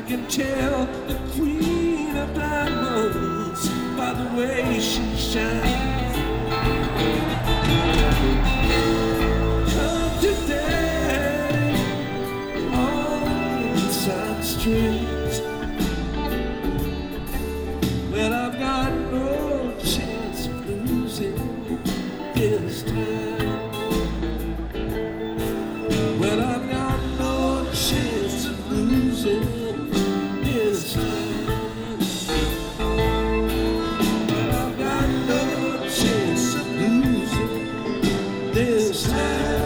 can tell the queen of diamonds by the way she shines. Come today on Inside Street. Well, I've got no chance of losing this time. Well, I've got no chance of losing this time. Well, I've got no chance of losing this time.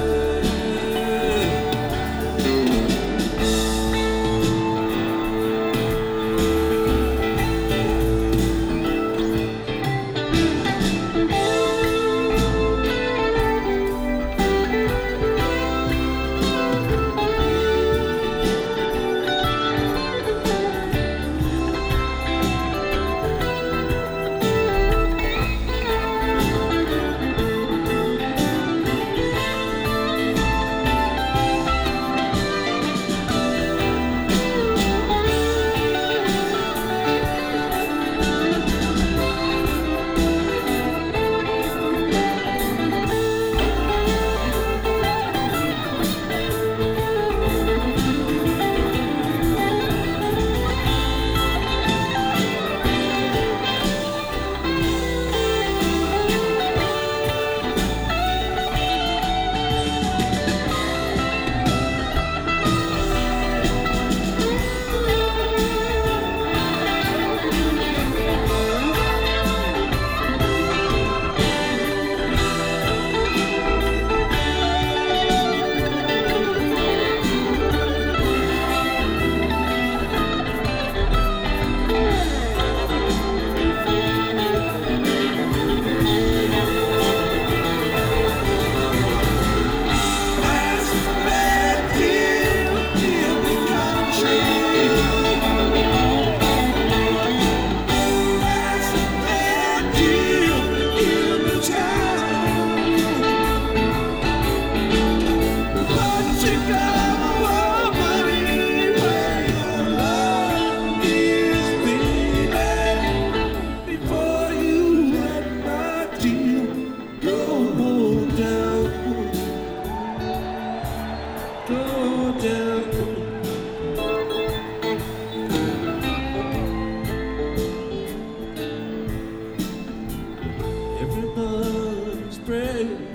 Everybody's praying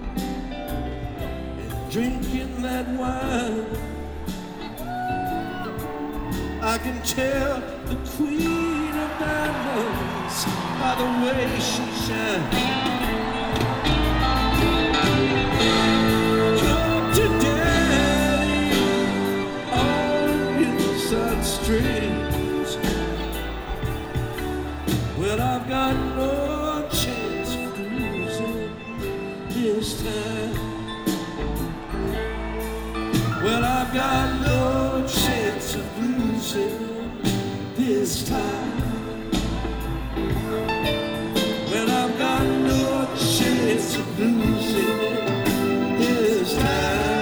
and drinking that wine. I can tell the queen of diamonds by the way she shines. Come today on Inside Street. Well, I've got no chance of losing this time. Well, I've got no chance of losing this time. Well, I've got no chance of losing this time.